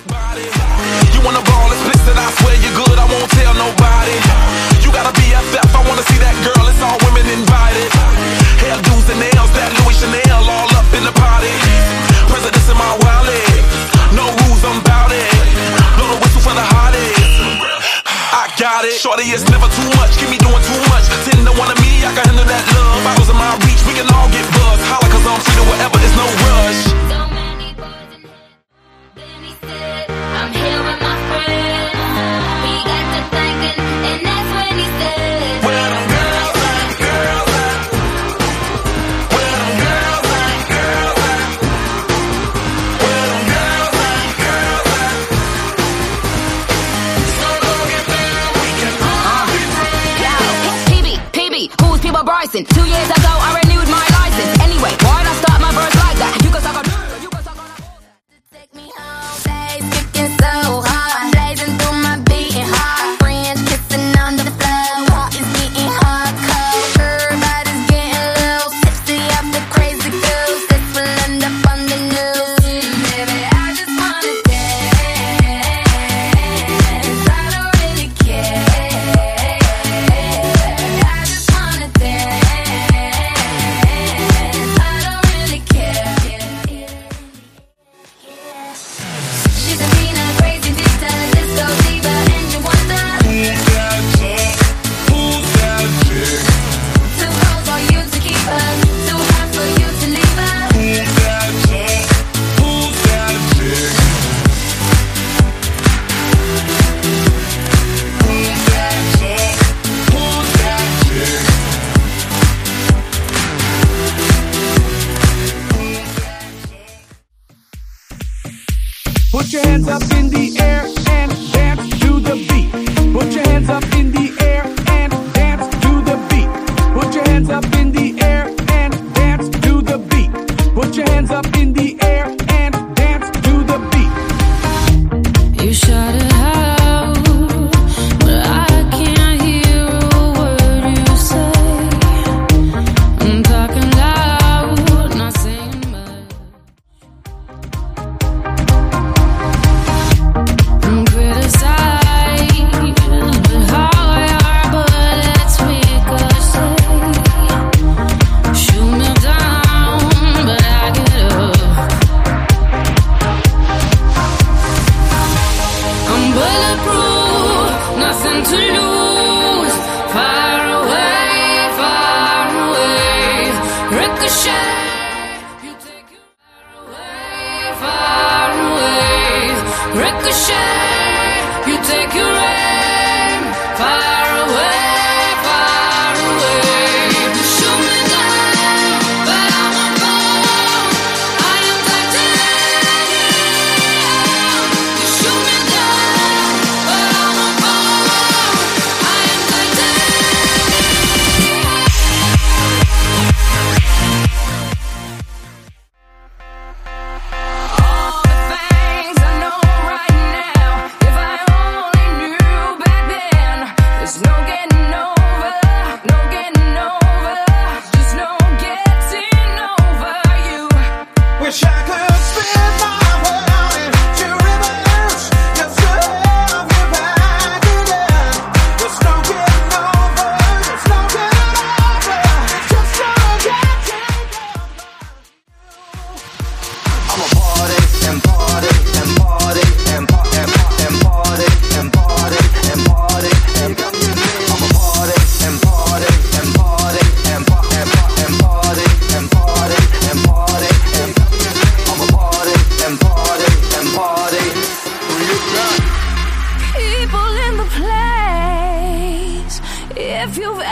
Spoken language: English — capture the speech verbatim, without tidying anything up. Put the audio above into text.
Body. You wanna ball explicit, I swear you're good, I won't tell nobody. You gotta be F F, I wanna see that girl, it's all women invited. Hairdos and nails, that Louis Chanel all up in the party. Presidents in my wallet, no rules, I'm bout it. Blow the whistle for the hottest. I got it. Shorty, it's never too much, keep me doing too much. Ten to one of me, I can handle that love. Bottles in my reach, we can all get buzzed. Holla cause I'm free to whatever, it's no rush. So many boys in here. Then he said, I'm here with my friend. We got to thinking, and that's when he said, Where them girls at, girls at? Where them girls at, girls at? Where them girls at, girls at? So go get down, we can all be friends. Yo, P B, P B, who's People Bryson? Two years ago, I renewed my license. Anyway, why'd I start my verse like that? You can suck on, you can suck on. Take me home, babe, kicking so hard, blazing through my beating heart. Friends kissing under the floor, heart is getting hard, cold. Everybody's getting low, tipsy off the crazy goose. This will end up on the news. Baby, I just wanna dance, I don't really care. I just wanna dance, I don't really care. She's a peanut crazy diva, disco diva, and you wonder Who's that chick? Who's that chick? too cold for you to keep her, too hot for you to leave her. Who's that chick? Who's that chick? Who's that chick? Who's that chick? Put your hands up in the air and dance to the beat. Put your hands up in the air and dance to the beat. Put your hands up in the air and dance to the beat. Put your hands up in the air and dance to the beat. You shout it out, but I can't hear a word you say. I'm talking loud, not saying much. I'm criticized, but how I are bullets make us say. Shoot me down, but I get up. I'm bulletproof, nothing to lose. Far away, far away. Ricochet, you take it far away, far away. Ricochet, you take your aim. Far away, far away. You shoot me down, but I won't fall. I am titanium. You shoot me down, but I won't fall. I am titanium. All the things I know right now, if I only knew back then, there's no getting over, no getting over, just no getting over you. Wish I could spin my world into reverse. Just to have you back again. There's no getting over, there's no getting over, just no getting over. I'ma party and party and party and pa- and pa- and party and party and party and I'ma party and party and party and pa- and pa- and party and party and party and I'ma party and party and party. People in the place, if you've